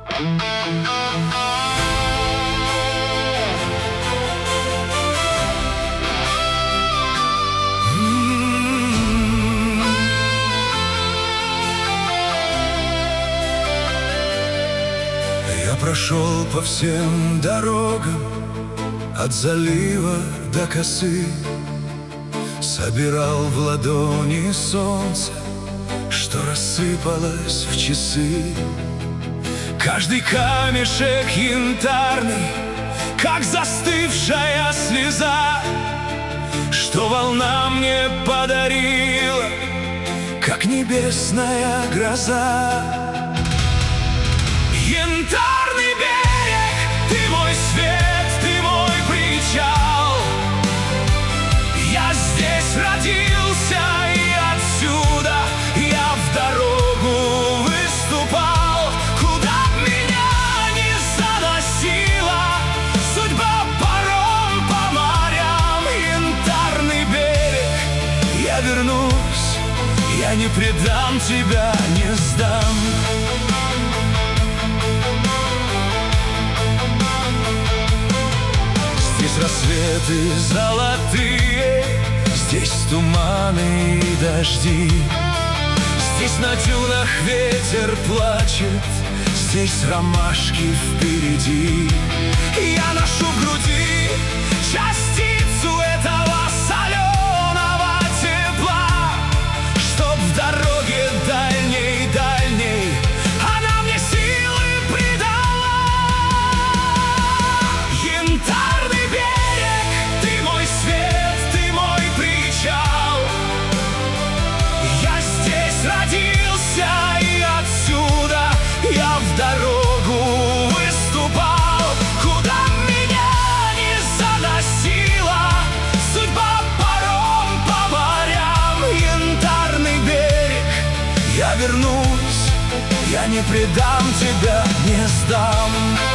Я прошел по всем дорогам, от залива до косы, собирал в ладони солнце, что рассыпалось в часы. Каждый камешек янтарный, как застывшая слеза, что волна мне подарила, как небесная гроза. Янтарный берег, ты мой свет, ты мой причал. Я здесь родился, и отсюда я в дорогу выступал. Куда б меня ни заносила судьба паром по морям. Янтарный берег, я вернусь, я не предам тебя, не сдам. Здесь рассветы золотые, здесь туманы и дожди. Здесь на дюнах ветер плачет, здесь ромашки впереди. Я ношу в груди частицу этого соленого тепла, чтоб в дороге дальней она мне силы придала. Янтарный берег, ты мой свет, ты мой причал. Я здесь родился, и отсюда я в дорогу выступал. Куда меня ни заносила судьба паром по морям. Янтарный берег, я вернусь, я не предам тебя, не сдам.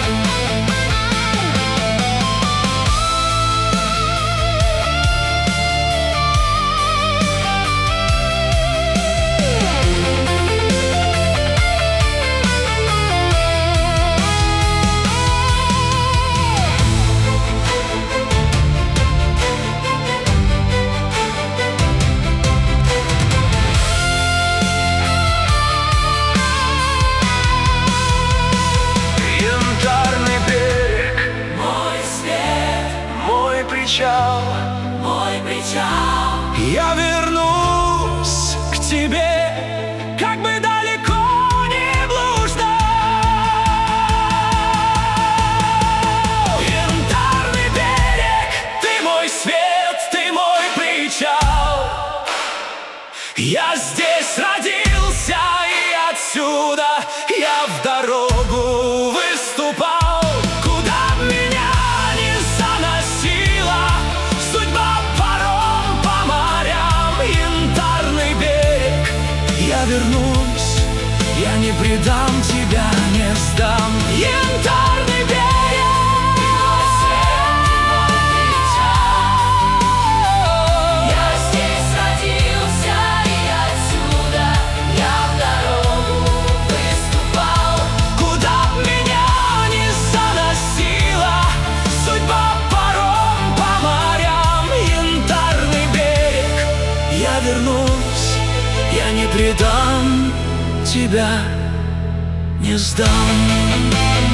Мой причал, я вернусь к тебе, как бы далеко не блуждал. Янтарный берег, ты мой свет, ты мой причал. Я здесь родился, и отсюда я в дорогу выступал. Вернусь, я не предам тебя, не сдам. Янтарный берег, мой свет, мой причал. я здесь родился, и отсюда я в дорогу выступал. Куда б меня ни заносила судьба паром по морям. Янтарный берег, я вернусь, я не предам тебя, не сдам.